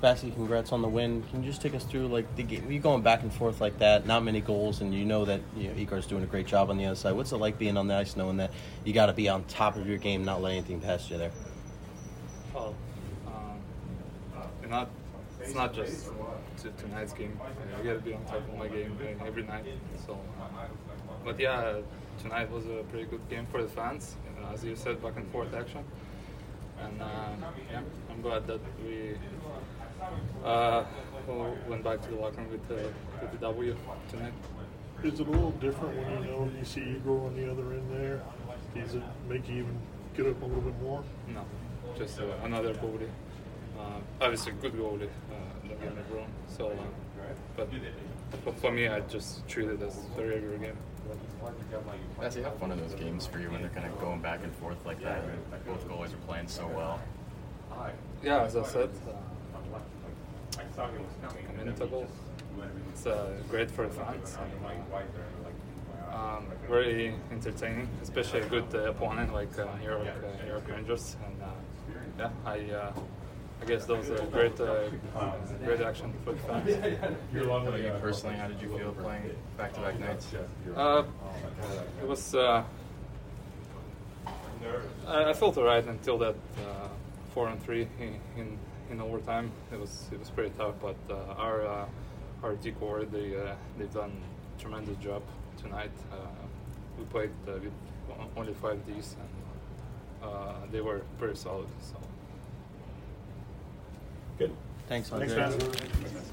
Bassey, congrats on the win. Can you just take us through like the game? You going back and forth like that, not many goals, and you know that Igar's doing a great job on the other side. What's it like being on the ice, knowing that you got to be on top of your game, not let anything pass you there? Well, it's not just tonight's game. I got to be on top of my game every night. So, but yeah, tonight was a pretty good game for the fans. As you said, back and forth action. And yeah, I'm glad that we went back to the locker room with the W tonight. Is it a little different when you see Igor on the other end there? Does it make you even get up a little bit more? No, just another goalie. Obviously, good goalie, don't get me wrong. So, but for me, I just treat it as a regular game. Bassey, how fun are those games for you when they're kind of going back and forth like that? Both goalies are playing so well. Yeah, as I said a minute ago, it's great for the fans. Very entertaining, especially a good opponent like New York Rangers. And yeah, I guess that was a great action for the fans. You personally, how did you feel playing back-to-back nights? It was. I felt alright until that 4-on-3 in overtime. It was pretty tough, but our D-core they've done a tremendous job tonight. We played with only 5 Ds, and they were pretty solid. So. Good. Thanks, Andre. Thanks, man.